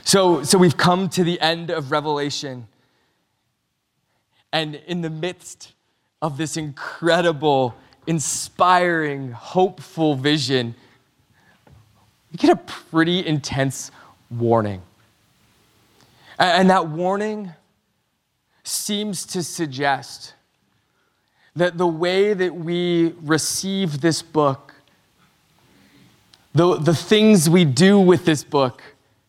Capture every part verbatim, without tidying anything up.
So, so we've come to the end of Revelation. And in the midst of this incredible, inspiring, hopeful vision, we get a pretty intense warning. And that warning seems to suggest that the way that we receive this book, the, the things we do with this book,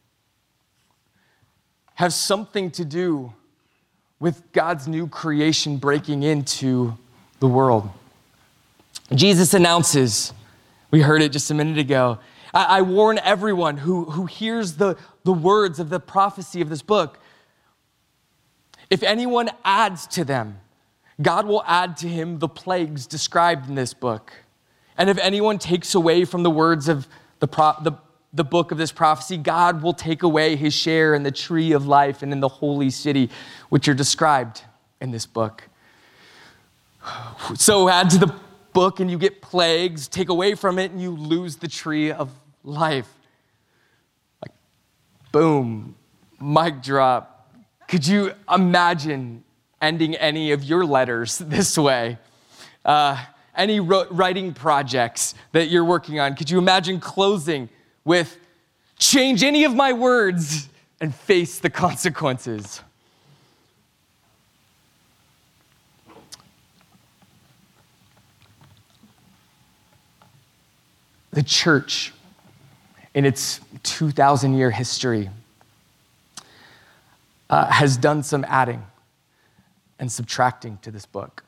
have something to do with God's new creation breaking into the world. Jesus announces, we heard it just a minute ago, I, I warn everyone who, who hears the, the words of the prophecy of this book, if anyone adds to them, God will add to him the plagues described in this book. And if anyone takes away from the words of the, pro, the, the book of this prophecy, God will take away his share in the tree of life and in the holy city, which are described in this book. So add to the book and you get plagues, take away from it and you lose the tree of life. Like, boom, mic drop. Could you imagine ending any of your letters this way? Uh, any ro- writing projects that you're working on, could you imagine closing with, change any of my words and face the consequences? The church, in its two thousand year history, uh, has done some adding and subtracting to this book.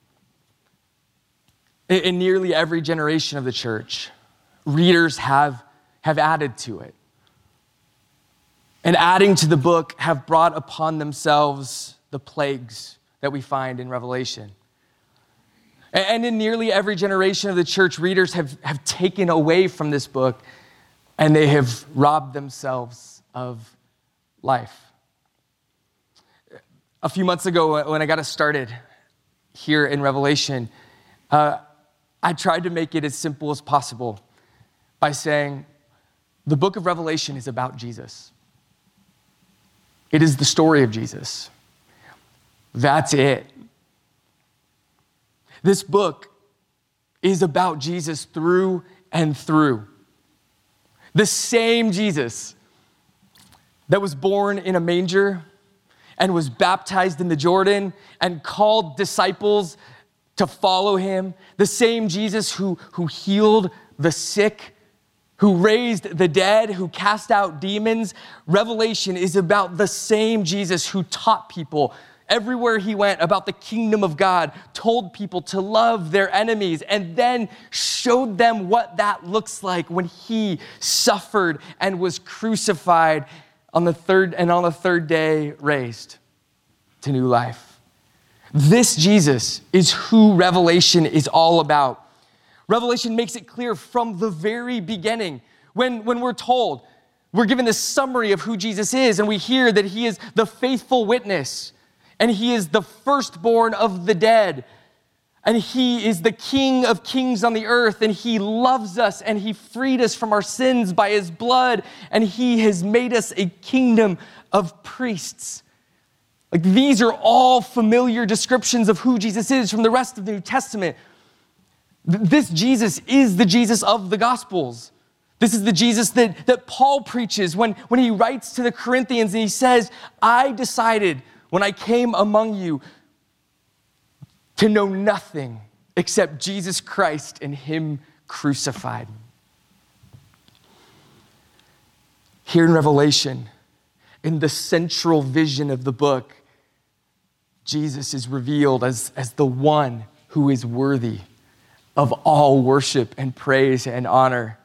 In, in nearly every generation of the church, readers have, have added to it. And adding to the book have brought upon themselves the plagues that we find in Revelation. And, and in nearly every generation of the church, readers have, have taken away from this book and they have robbed themselves of life. A few months ago, when I got us started here in Revelation, uh, I tried to make it as simple as possible by saying, the book of Revelation is about Jesus. It is the story of Jesus. That's it. This book is about Jesus through and through. The same Jesus that was born in a manger and was baptized in the Jordan and called disciples to follow him. The same Jesus who, who healed the sick, who raised the dead, who cast out demons. Revelation is about the same Jesus who taught people everywhere he went about the kingdom of God, told people to love their enemies, and then showed them what that looks like when he suffered and was crucified on the third and on the third day raised to new life. This Jesus is who Revelation is all about. Revelation makes it clear from the very beginning. When, when we're told, we're given this summary of who Jesus is, and we hear that he is the faithful witness, and he is the firstborn of the dead, and he is the King of kings on the earth, and he loves us, and he freed us from our sins by his blood, and he has made us a kingdom of priests. Like, these are all familiar descriptions of who Jesus is from the rest of the New Testament. This Jesus is the Jesus of the Gospels. This is the Jesus that, that Paul preaches when, when he writes to the Corinthians and he says, I decided when I came among you to know nothing except Jesus Christ and him crucified. Here in Revelation, in the central vision of the book, Jesus is revealed as, as the one who is worthy of all worship and praise and honor.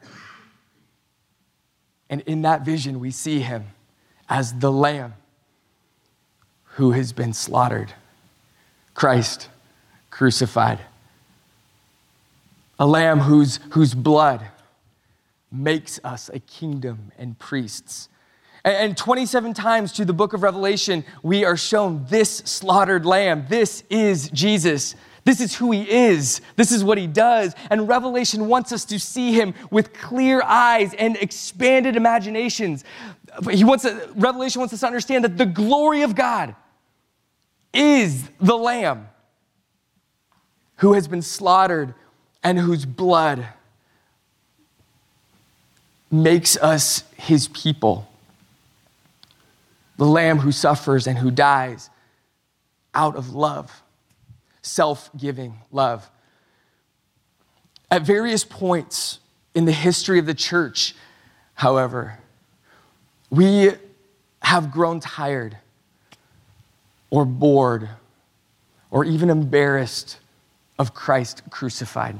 And in that vision, we see him as the Lamb who has been slaughtered, Christ crucified. A Lamb whose, whose blood makes us a kingdom and priests. And twenty-seven times through the book of Revelation, we are shown this slaughtered lamb. This is Jesus. This is who he is. This is what he does. And Revelation wants us to see him with clear eyes and expanded imaginations. he wants to, Revelation wants us to understand that the glory of God is the Lamb who has been slaughtered and whose blood makes us his people. The Lamb who suffers and who dies out of love, self-giving love. At various points in the history of the church, however, we have grown tired or bored or even embarrassed of Christ crucified.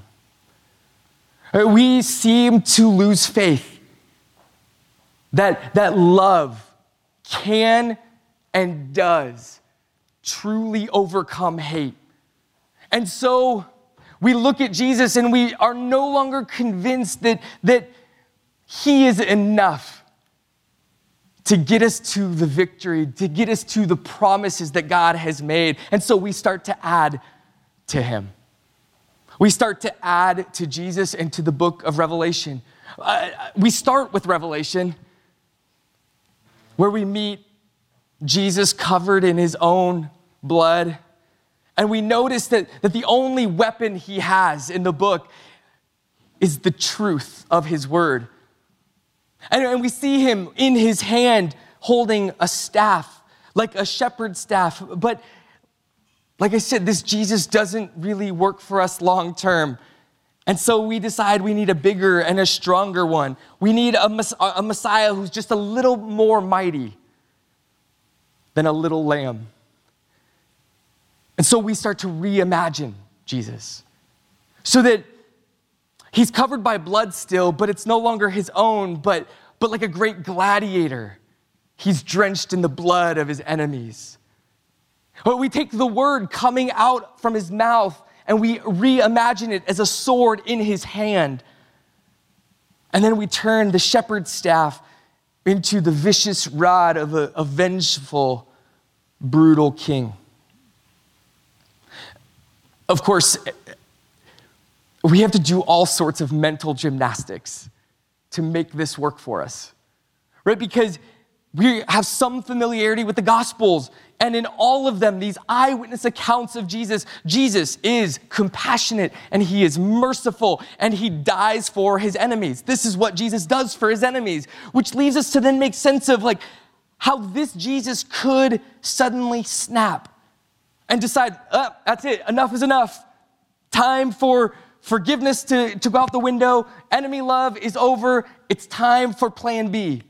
We seem to lose faith that, that love can and does truly overcome hate. And so we look at Jesus and we are no longer convinced that, that he is enough to get us to the victory, to get us to the promises that God has made. And so we start to add to him. We start to add to Jesus and to the book of Revelation. Uh, we start with Revelation, where we meet Jesus covered in his own blood. And we notice that, that the only weapon he has in the book is the truth of his word. And, and we see him in his hand holding a staff, like a shepherd's staff. But like I said, this Jesus doesn't really work for us long term. And so we decide we need a bigger and a stronger one. We need a, a Messiah who's just a little more mighty than a little lamb. And so we start to reimagine Jesus so that he's covered by blood still, but it's no longer his own, but, but like a great gladiator, he's drenched in the blood of his enemies. But we take the word coming out from his mouth and we reimagine it as a sword in his hand. And then we turn the shepherd's staff into the vicious rod of a, a vengeful, brutal king. Of course, we have to do all sorts of mental gymnastics to make this work for us, right? Because we have some familiarity with the Gospels, and in all of them, these eyewitness accounts of Jesus, Jesus is compassionate, and he is merciful, and he dies for his enemies. This is what Jesus does for his enemies, which leaves us to then make sense of like how this Jesus could suddenly snap and decide, oh, that's it, enough is enough. Time for forgiveness to, to go out the window. Enemy love is over. It's time for plan B.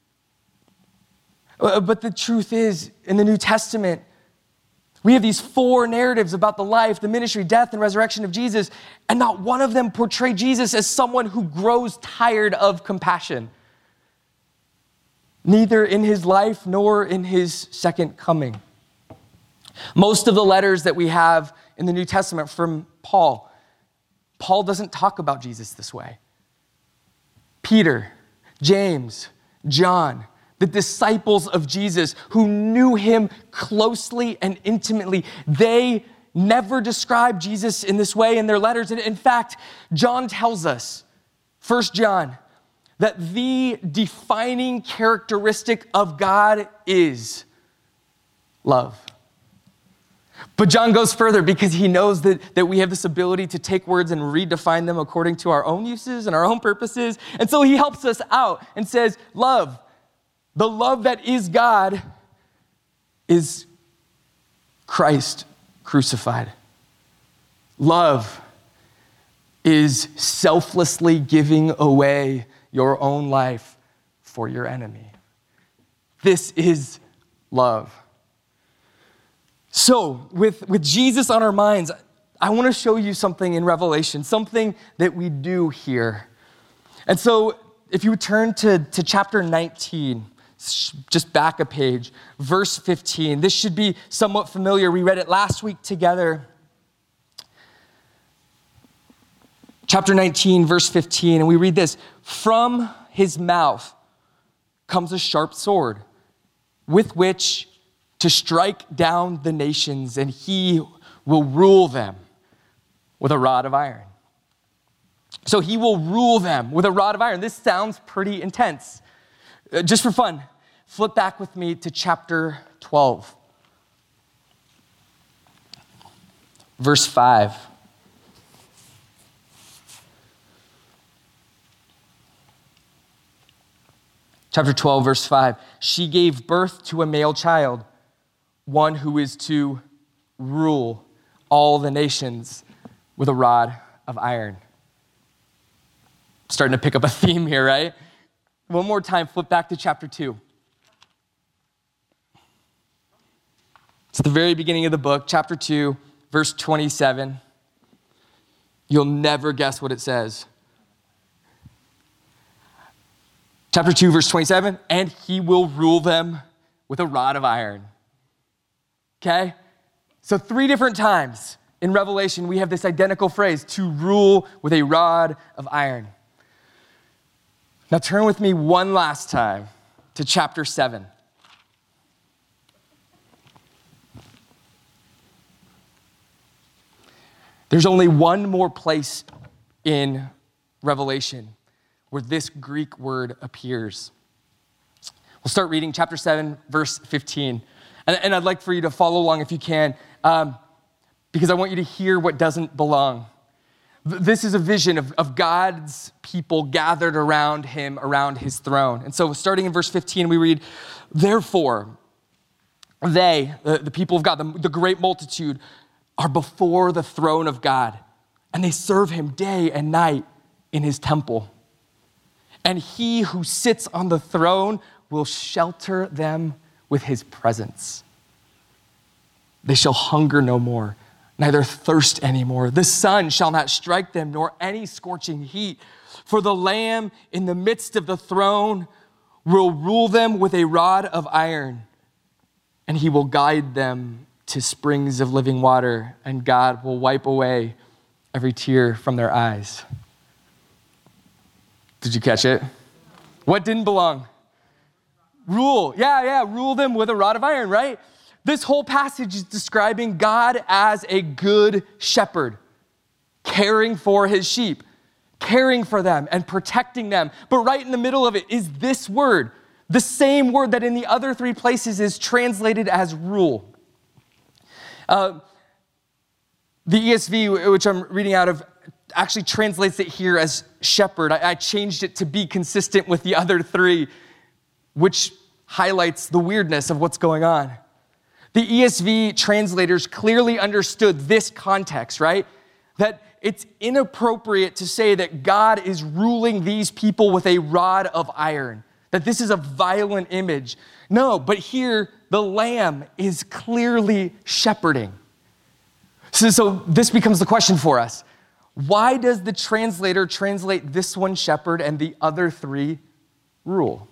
But the truth is, in the New Testament, we have these four narratives about the life, the ministry, death, and resurrection of Jesus, and not one of them portray Jesus as someone who grows tired of compassion. Neither in his life nor in his second coming. Most of the letters that we have in the New Testament from Paul, Paul doesn't talk about Jesus this way. Peter, James, John, the disciples of Jesus who knew him closely and intimately, they never describe Jesus in this way in their letters. And in fact, John tells us, First John, that the defining characteristic of God is love. But John goes further because he knows that, that we have this ability to take words and redefine them according to our own uses and our own purposes. And so he helps us out and says, love, the love that is God, is Christ crucified. Love is selflessly giving away your own life for your enemy. This is love. So, with, with Jesus on our minds, I want to show you something in Revelation, something that we do here. And so, if you would turn to, to chapter nineteen, just back a page, verse fifteen. This should be somewhat familiar. We read it last week together. Chapter nineteen, verse fifteen, and we read this. From his mouth comes a sharp sword, with which to strike down the nations, and he will rule them with a rod of iron. So he will rule them with a rod of iron. This sounds pretty intense. Uh, just for fun, flip back with me to chapter twelve, verse five. Chapter twelve, verse five. She gave birth to a male child, one who is to rule all the nations with a rod of iron. Starting to pick up a theme here, right? One more time, flip back to chapter two. It's the very beginning of the book, chapter two, verse twenty-seven. You'll never guess what it says. Chapter two, verse twenty-seven, and he will rule them with a rod of iron. Okay? So three different times in Revelation, we have this identical phrase, to rule with a rod of iron. Now turn with me one last time to chapter seven. There's only one more place in Revelation where this Greek word appears. We'll start reading chapter seven, verse fifteen. And, and I'd like for you to follow along if you can, um, because I want you to hear what doesn't belong. This is a vision of, of God's people gathered around him, around his throne. And so starting in verse fifteen, we read, therefore, they, the, the people of God, the, the great multitude, are before the throne of God, and they serve him day and night in his temple. And he who sits on the throne will shelter them with his presence. They shall hunger no more, neither thirst anymore. The sun shall not strike them, nor any scorching heat. For the Lamb in the midst of the throne will rule them with a rod of iron, and he will guide them to springs of living water, and God will wipe away every tear from their eyes. Did you catch it? What didn't belong? Rule. Yeah, yeah, rule them with a rod of iron, right? This whole passage is describing God as a good shepherd, caring for his sheep, caring for them and protecting them. But right in the middle of it is this word, the same word that in the other three places is translated as rule. Uh, the E S V, which I'm reading out of, actually translates it here as shepherd. I, I changed it to be consistent with the other three, which highlights the weirdness of what's going on. The E S V translators clearly understood this context, right? That it's inappropriate to say that God is ruling these people with a rod of iron, that this is a violent image. No, but here the Lamb is clearly shepherding. So, so this becomes the question for us. Why does the translator translate this one shepherd and the other three rule?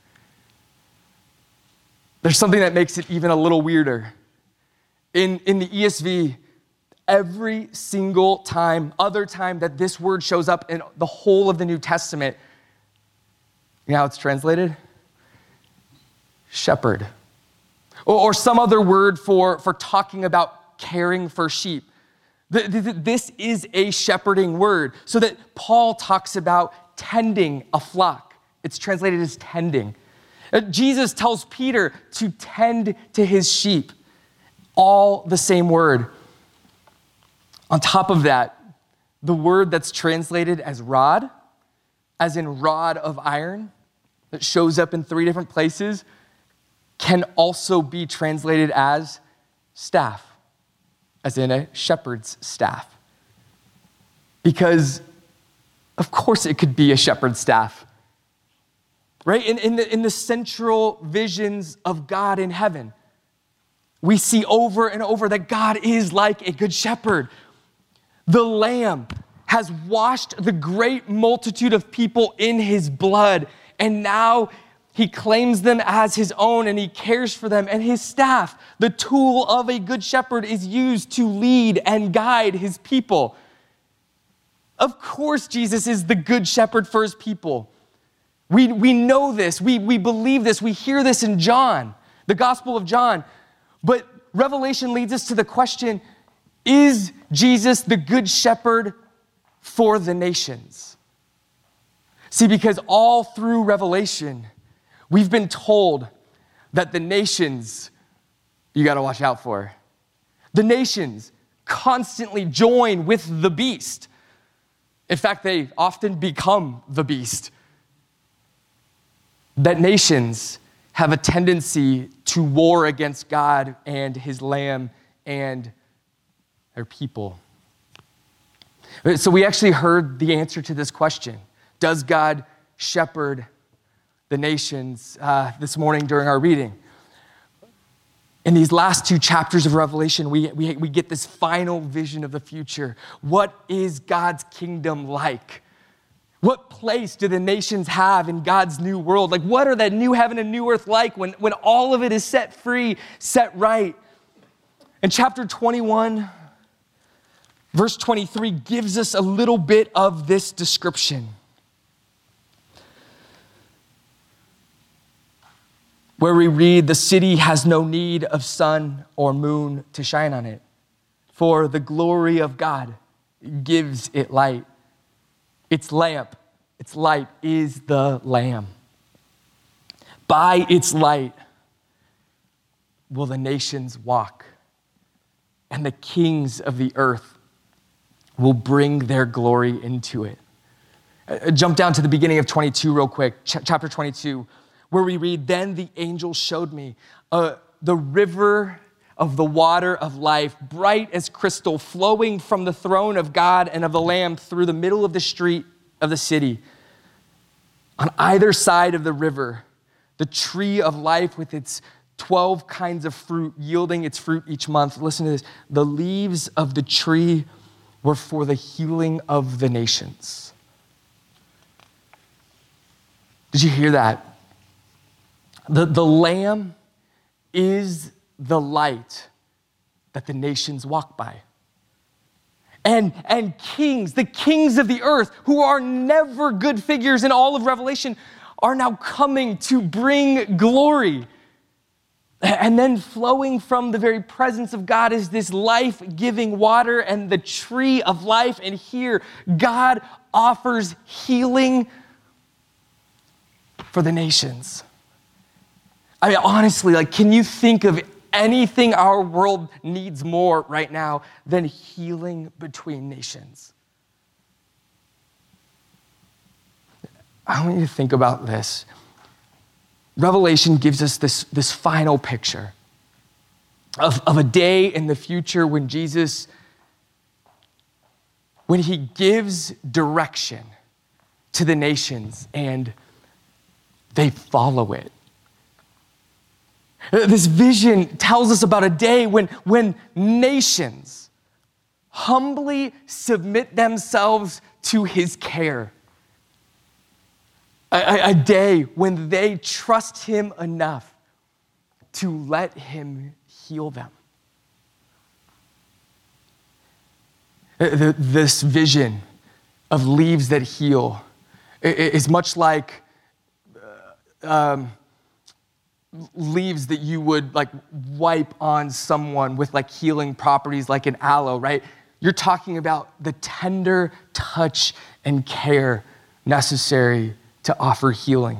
There's something that makes it even a little weirder. In, in the E S V, every single time, other time that this word shows up in the whole of the New Testament, you know how it's translated? Shepherd. Or, or some other word for, for talking about caring for sheep. This is a shepherding word, so that Paul talks about tending a flock. It's translated as tending. Jesus tells Peter to tend to his sheep. All the same word. On top of that, the word that's translated as rod, as in rod of iron, that shows up in three different places, can also be translated as staff, as in a shepherd's staff. Because, of course, it could be a shepherd's staff. Right? In, in, the, in the central visions of God in heaven, we see over and over that God is like a good shepherd. The Lamb has washed the great multitude of people in his blood, and now he claims them as his own, and he cares for them. And his staff, the tool of a good shepherd, is used to lead and guide his people. Of course, Jesus is the good shepherd for his people. We, we know this, we, we believe this, we hear this in John, the Gospel of John. But Revelation leads us to the question, is Jesus the good shepherd for the nations? See, because all through Revelation, we've been told that the nations you got to watch out for. The nations constantly join with the beast. In fact, they often become the beast. That nations have a tendency to war against God and his Lamb and their people. So we actually heard the answer to this question. Does God shepherd the nations uh, this morning during our reading? In these last two chapters of Revelation, we, we, we get this final vision of the future. What is God's kingdom like? What place do the nations have in God's new world? Like, what are that new heaven and new earth like when, when all of it is set free, set right? And chapter twenty-one, verse twenty-three gives us a little bit of this description, where we read, the city has no need of sun or moon to shine on it, for the glory of God gives it light. Its lamp, its light is the Lamb. By its light will the nations walk, and the kings of the earth will bring their glory into it. Uh, jump down to the beginning of twenty-two real quick, ch- chapter twenty-two, where we read, then the angel showed me uh, the river of the water of life, bright as crystal, flowing from the throne of God and of the Lamb through the middle of the street of the city. On either side of the river, the tree of life with its twelve kinds of fruit, yielding its fruit each month. Listen to this. The leaves of the tree were for the healing of the nations. Did you hear that? The, the Lamb is the light that the nations walk by. And, and kings, the kings of the earth, who are never good figures in all of Revelation, are now coming to bring glory. And then flowing from the very presence of God is this life-giving water and the tree of life. And here, God offers healing for the nations. I mean, honestly, like, can you think of anything our world needs more right now than healing between nations? I want you to think about this. Revelation gives us this, this final picture of, of a day in the future when Jesus, when he gives direction to the nations and they follow it. This vision tells us about a day when, when nations humbly submit themselves to his care. A, a, a day when they trust him enough to let him heal them. This vision of leaves that heal is much like um, leaves that you would like wipe on someone with like healing properties like an aloe, right? You're talking about the tender touch and care necessary to offer healing.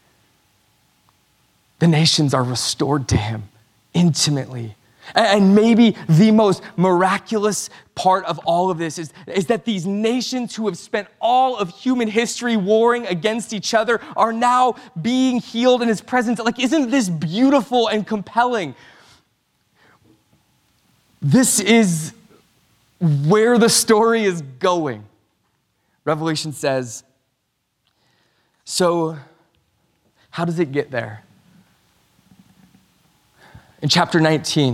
The nations are restored to him intimately. And maybe the most miraculous part of all of this is, is that these nations who have spent all of human history warring against each other are now being healed in his presence. Like, isn't this beautiful and compelling? This is where the story is going. Revelation says, so how does it get there? In chapter nineteen,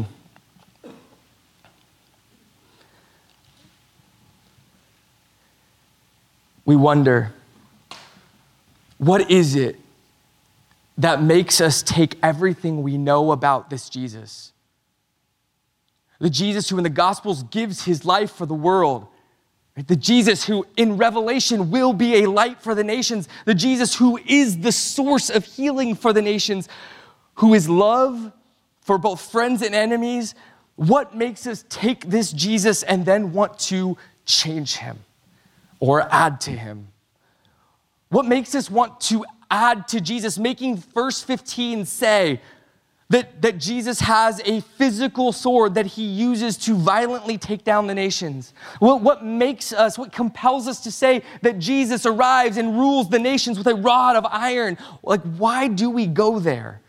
we wonder, what is it that makes us take everything we know about this Jesus? The Jesus who in the Gospels gives his life for the world. The Jesus who in Revelation will be a light for the nations. The Jesus who is the source of healing for the nations. Who is love for both friends and enemies. What makes us take this Jesus and then want to change him or add to him? What makes us want to add to Jesus, making verse fifteen say that, that Jesus has a physical sword that he uses to violently take down the nations. What, what makes us, what compels us to say that Jesus arrives and rules the nations with a rod of iron? Like, why do we go there?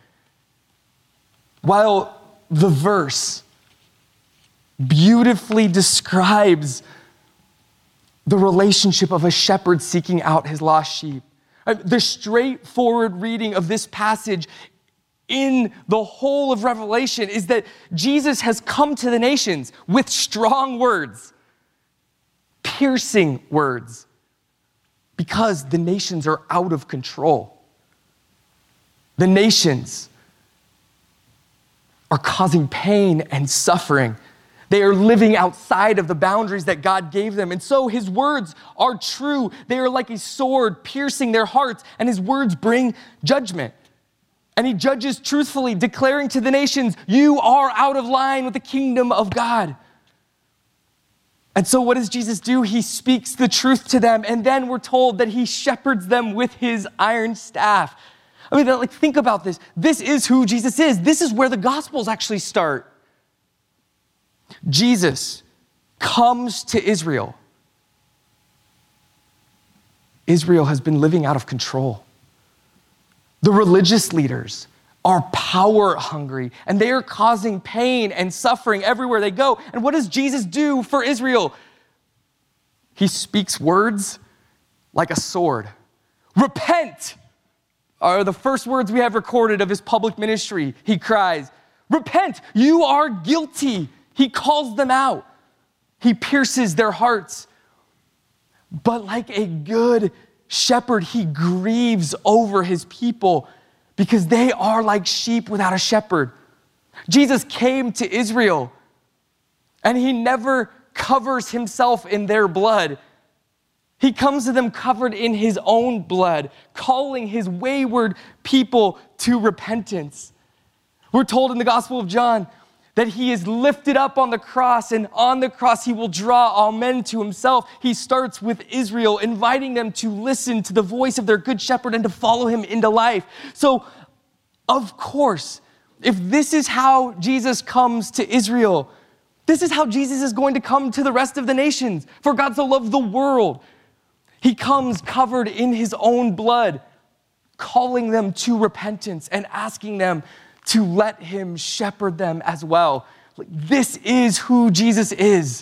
While the verse beautifully describes the relationship of a shepherd seeking out his lost sheep. The straightforward reading of this passage in the whole of Revelation is that Jesus has come to the nations with strong words, piercing words, because the nations are out of control. The nations are causing pain and suffering. They are living outside of the boundaries that God gave them. And so his words are true. They are like a sword piercing their hearts, and his words bring judgment. And he judges truthfully, declaring to the nations, you are out of line with the kingdom of God. And so what does Jesus do? He speaks the truth to them, and then we're told that he shepherds them with his iron staff. I mean, like, think about this. This is who Jesus is. This is where the Gospels actually start. Jesus comes to Israel. Israel has been living out of control. The religious leaders are power hungry, and they are causing pain and suffering everywhere they go. And what does Jesus do for Israel? He speaks words like a sword. Repent are the first words we have recorded of his public ministry. He cries, repent, you are guilty. He calls them out. He pierces their hearts. But like a good shepherd, he grieves over his people because they are like sheep without a shepherd. Jesus came to Israel and he never covers himself in their blood. He comes to them covered in his own blood, calling his wayward people to repentance. We're told in the Gospel of John that he is lifted up on the cross, and on the cross he will draw all men to himself. He starts with Israel, inviting them to listen to the voice of their good shepherd and to follow him into life. So, of course, if this is how Jesus comes to Israel, this is how Jesus is going to come to the rest of the nations. For God so loved the world. He comes covered in his own blood, calling them to repentance and asking them to let him shepherd them as well. Like, this is who Jesus is.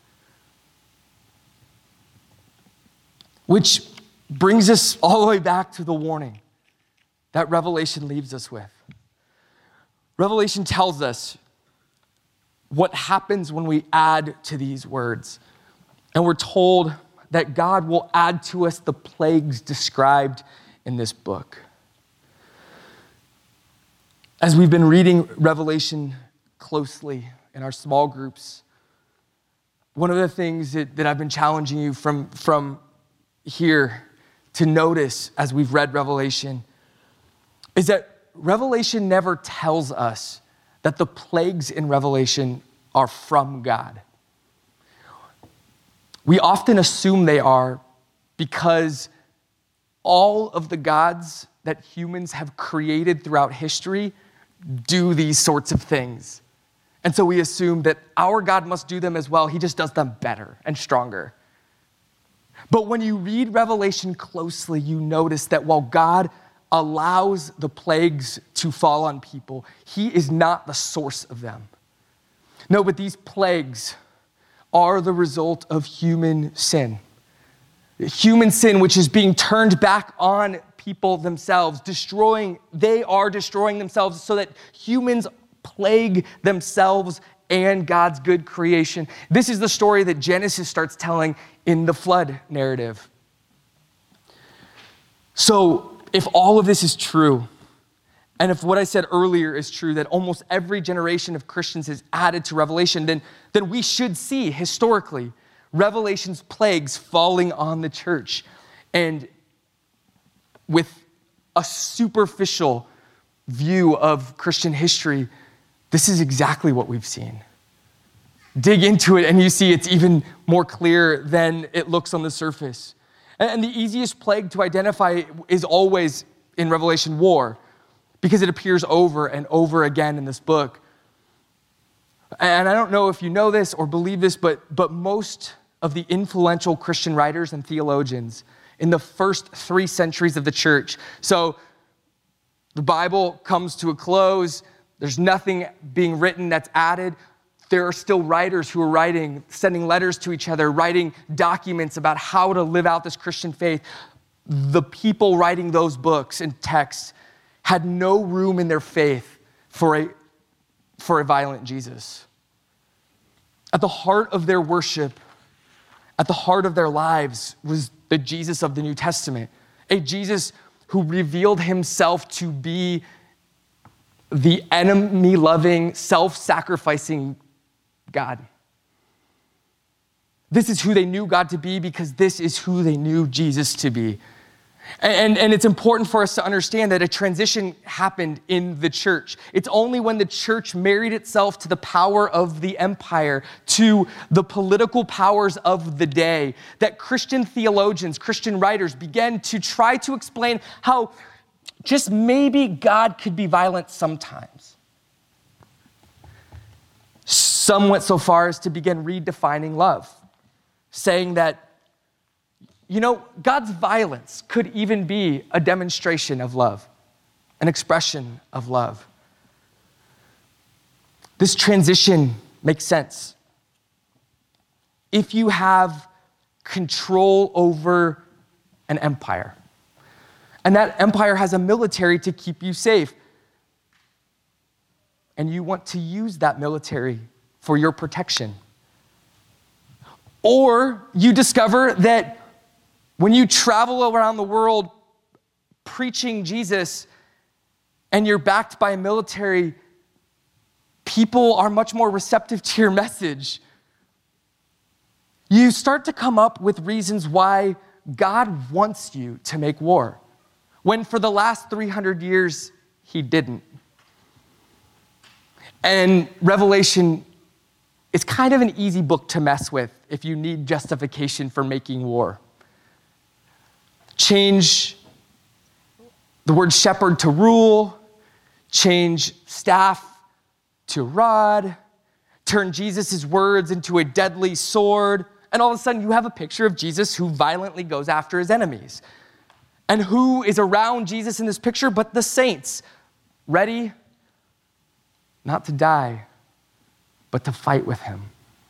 Which brings us all the way back to the warning that Revelation leaves us with. Revelation tells us what happens when we add to these words. And we're told that God will add to us the plagues described in this book. As we've been reading Revelation closely in our small groups, one of the things that, that I've been challenging you from, from here to notice as we've read Revelation is that Revelation never tells us that the plagues in Revelation are from God. We often assume they are because all of the gods that humans have created throughout history do these sorts of things. And so we assume that our God must do them as well. He just does them better and stronger. But when you read Revelation closely, you notice that while God allows the plagues to fall on people, he is not the source of them. No, but these plagues are the result of human sin. Human sin, which is being turned back on people themselves, destroying, they are destroying themselves so that humans plague themselves and God's good creation. This is the story that Genesis starts telling in the flood narrative. So if all of this is true, and if what I said earlier is true, that almost every generation of Christians is added to Revelation, then, then we should see historically Revelation's plagues falling on the church. And with a superficial view of Christian history, this is exactly what we've seen. Dig into it and you see it's even more clear than it looks on the surface. And the easiest plague to identify is always in Revelation war, because it appears over and over again in this book. And I don't know if you know this or believe this, but, but most of the influential Christian writers and theologians in the first three centuries of the church, so the Bible comes to a close, there's nothing being written that's added. There are still writers who are writing, sending letters to each other, writing documents about how to live out this Christian faith. The people writing those books and texts had no room in their faith for a, for a violent Jesus. At the heart of their worship, at the heart of their lives, was the Jesus of the New Testament, a Jesus who revealed himself to be the enemy-loving, self-sacrificing God. This is who they knew God to be because this is who they knew Jesus to be. And, and it's important for us to understand that a transition happened in the church. It's only when the church married itself to the power of the empire, to the political powers of the day, that Christian theologians, Christian writers began to try to explain how just maybe God could be violent sometimes. Some went so far as to begin redefining love, saying that, you know, God's violence could even be a demonstration of love, an expression of love. This transition makes sense. If you have control over an empire, and that empire has a military to keep you safe, and you want to use that military for your protection, or you discover that when you travel around the world preaching Jesus and you're backed by a military, people are much more receptive to your message. You start to come up with reasons why God wants you to make war, when for the last three hundred years, he didn't. And Revelation is kind of an easy book to mess with if you need justification for making war. Change the word shepherd to rule, change staff to rod, turn Jesus' words into a deadly sword, and all of a sudden you have a picture of Jesus who violently goes after his enemies. And who is around Jesus in this picture but the saints, ready not to die, but to fight with him.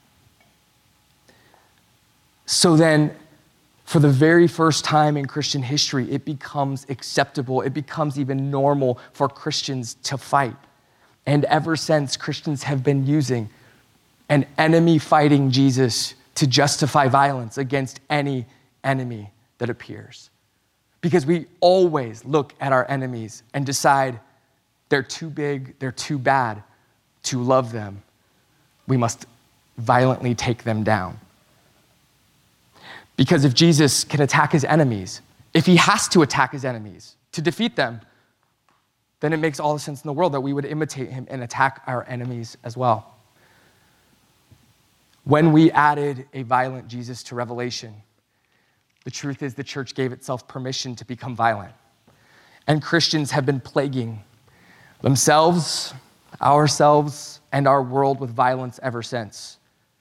So then, for the very first time in Christian history, it becomes acceptable, it becomes even normal for Christians to fight. And ever since, Christians have been using an enemy fighting Jesus to justify violence against any enemy that appears. Because we always look at our enemies and decide they're too big, they're too bad to love them. We must violently take them down. Because if Jesus can attack his enemies, if he has to attack his enemies to defeat them, then it makes all the sense in the world that we would imitate him and attack our enemies as well. When we added a violent Jesus to Revelation, the truth is the church gave itself permission to become violent. And Christians have been plaguing themselves, ourselves, and our world with violence ever since.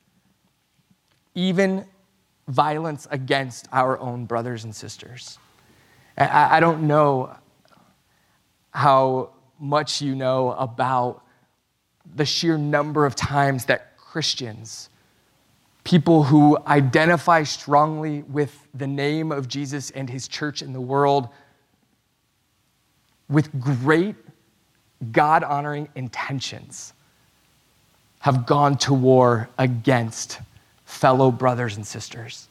Even violence against our own brothers and sisters. I, I don't know how much you know about the sheer number of times that Christians, people who identify strongly with the name of Jesus and his church in the world, with great God-honoring intentions, have gone to war against fellow brothers and sisters.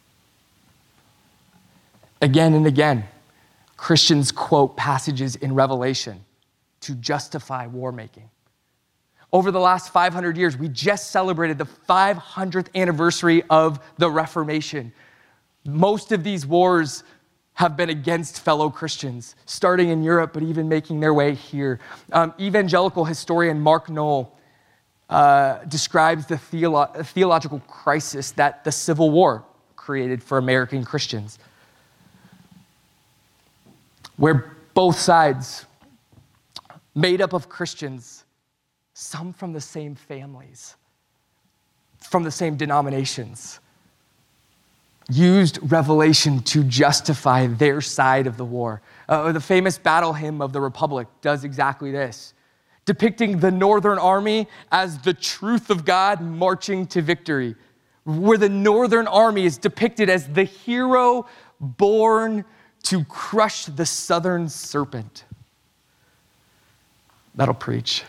Again and again, Christians quote passages in Revelation to justify war making. Over the last five hundred years, we just celebrated the five hundredth anniversary of the Reformation. Most of these wars have been against fellow Christians, starting in Europe, but even making their way here. Um, evangelical historian Mark Noll uh, describes the theolo- theological crisis that the Civil War created for American Christians, where both sides, made up of Christians, some from the same families, from the same denominations, used Revelation to justify their side of the war. Uh, the famous battle hymn of the Republic does exactly this, depicting the Northern Army as the truth of God marching to victory, where the Northern Army is depicted as the hero born to crush the Southern serpent. That'll preach.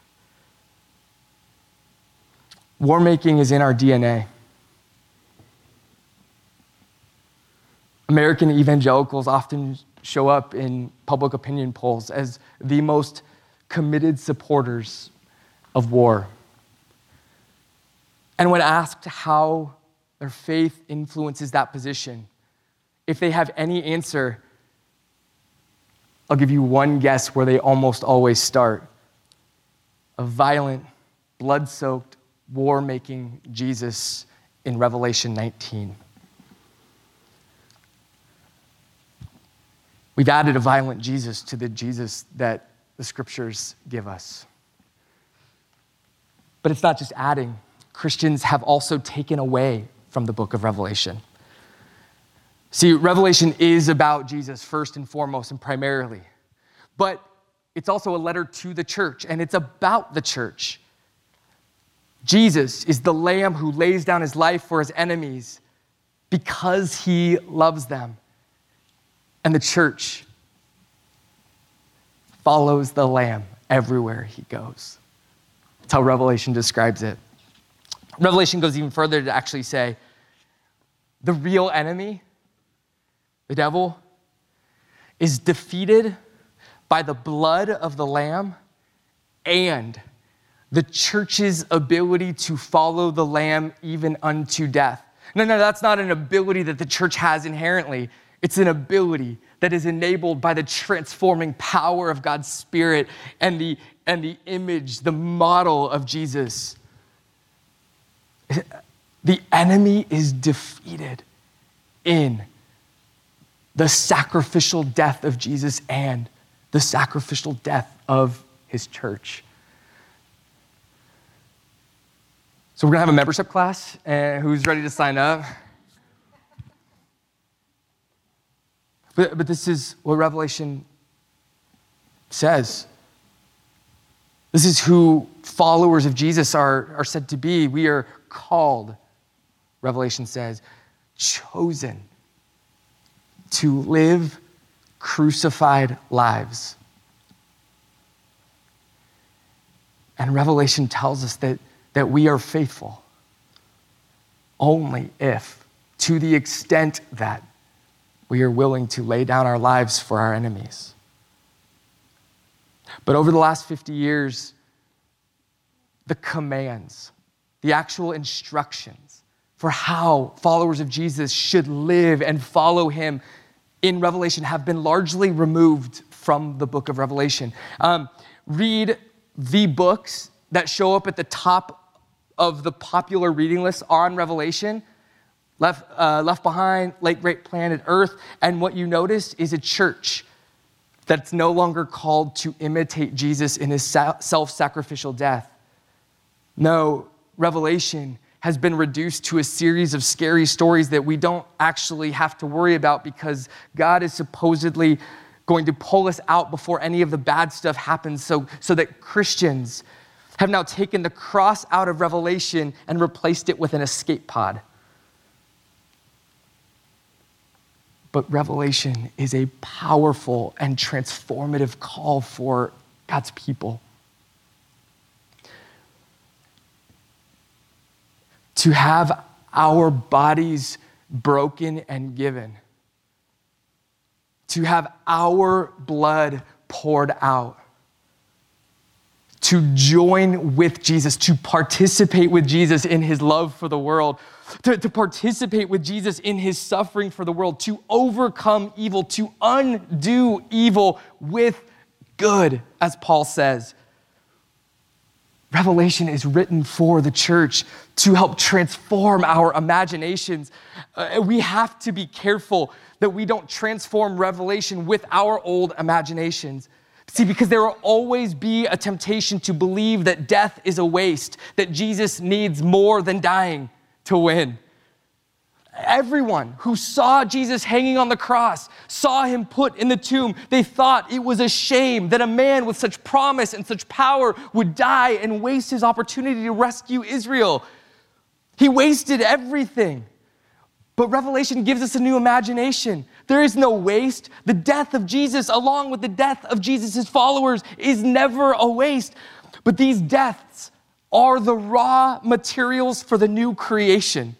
War making is in our D N A. American evangelicals often show up in public opinion polls as the most committed supporters of war. And when asked how their faith influences that position, if they have any answer, I'll give you one guess where they almost always start. A violent, blood-soaked, war-making Jesus in Revelation nineteen. We've added a violent Jesus to the Jesus that the scriptures give us. But it's not just adding. Christians have also taken away from the book of Revelation. See, Revelation is about Jesus first and foremost and primarily. But it's also a letter to the church, and it's about the church. Jesus is the Lamb who lays down his life for his enemies because he loves them. And the church follows the Lamb everywhere he goes. That's how Revelation describes it. Revelation goes even further to actually say, the real enemy, the devil, is defeated by the blood of the Lamb and the church's ability to follow the Lamb even unto death. No, no, that's not an ability that the church has inherently. It's an ability that is enabled by the transforming power of God's Spirit and the, and the image, the model of Jesus. The enemy is defeated in the sacrificial death of Jesus and the sacrificial death of his church. So we're gonna have a membership class. Uh, who's ready to sign up? But, but this is what Revelation says. This is who followers of Jesus are, are said to be. We are called, Revelation says, chosen to live crucified lives. And Revelation tells us that, that we are faithful only if, to the extent that we are willing to lay down our lives for our enemies. But over the last fifty years, the commands, the actual instructions for how followers of Jesus should live and follow him in Revelation have been largely removed from the book of Revelation. Um, read the books that show up at the top of the popular reading lists on Revelation. Left, uh, Left Behind, Late Great Planet Earth, and what you notice is a church that's no longer called to imitate Jesus in his self-sacrificial death. No, Revelation has been reduced to a series of scary stories that we don't actually have to worry about because God is supposedly going to pull us out before any of the bad stuff happens so, so that Christians have now taken the cross out of Revelation and replaced it with an escape pod. But Revelation is a powerful and transformative call for God's people. To have our bodies broken and given. To have our blood poured out. To join with Jesus, to participate with Jesus in his love for the world, to, to participate with Jesus in his suffering for the world, to overcome evil, to undo evil with good, as Paul says. Revelation is written for the church to help transform our imaginations. Uh, we have to be careful that we don't transform Revelation with our old imaginations. See, because there will always be a temptation to believe that death is a waste, that Jesus needs more than dying to win. Everyone who saw Jesus hanging on the cross, saw him put in the tomb, they thought it was a shame that a man with such promise and such power would die and waste his opportunity to rescue Israel. He wasted everything. But Revelation gives us a new imagination. There is no waste. The death of Jesus, along with the death of Jesus' followers, is never a waste. But these deaths are the raw materials for the new creation.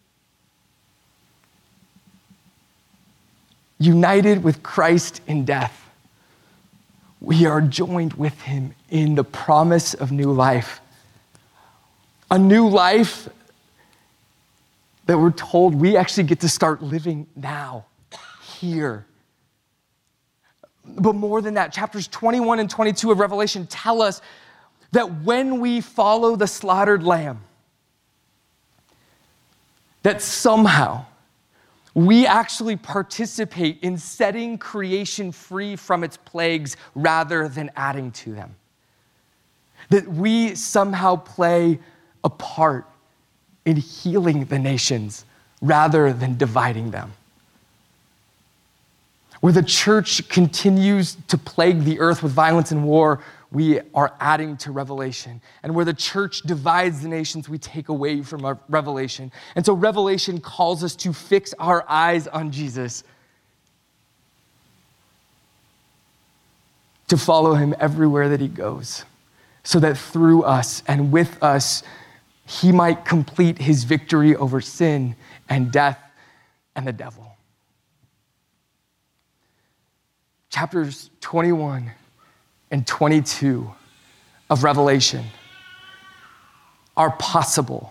United with Christ in death, we are joined with him in the promise of new life. A new life that we're told we actually get to start living now, here. But more than that, chapters twenty-one and twenty-two of Revelation tell us that when we follow the slaughtered lamb, that somehow we actually participate in setting creation free from its plagues rather than adding to them. That we somehow play a part in healing the nations rather than dividing them. Where the church continues to plague the earth with violence and war, we are adding to Revelation. And where the church divides the nations, we take away from our Revelation. And so Revelation calls us to fix our eyes on Jesus, to follow him everywhere that he goes, so that through us and with us, he might complete his victory over sin and death and the devil. Chapters twenty-one and twenty-two of Revelation are possible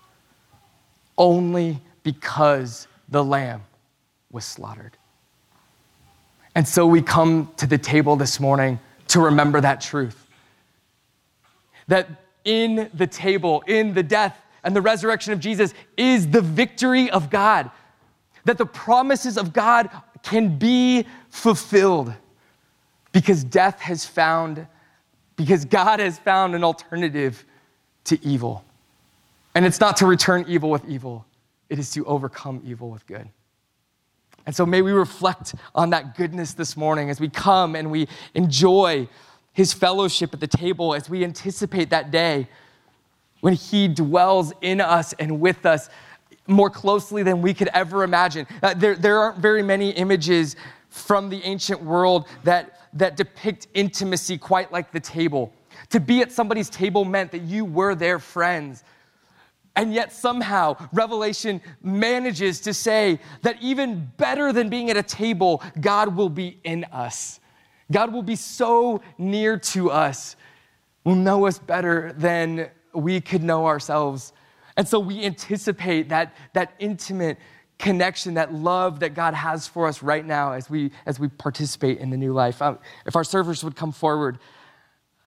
only because the Lamb was slaughtered. And so we come to the table this morning to remember that truth. That in the table, in the death and the resurrection of Jesus is the victory of God. That the promises of God can be fulfilled because death has found, because God has found an alternative to evil. And it's not to return evil with evil. It is to overcome evil with good. And so may we reflect on that goodness this morning as we come and we enjoy his fellowship at the table, as we anticipate that day when he dwells in us and with us more closely than we could ever imagine. Uh, there, there aren't very many images from the ancient world that, that depict intimacy quite like the table. To be at somebody's table meant that you were their friends. And yet somehow Revelation manages to say that even better than being at a table, God will be in us. God will be so near to us, will know us better than we could know ourselves. And so we anticipate that, that intimate connection, that love that God has for us right now as we, as we participate in the new life. Um, if our servers would come forward.